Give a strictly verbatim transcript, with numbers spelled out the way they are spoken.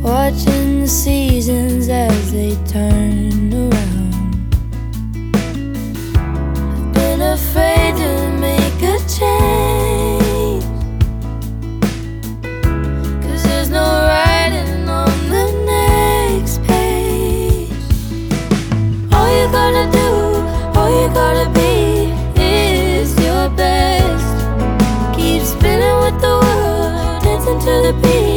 watching the seasons as they turn around. I've been afraid to make a change, 'cause there's no writing on the next page. All you gotta do, all you gotta be is your best. Keep spinning with the world, dancing to the beat.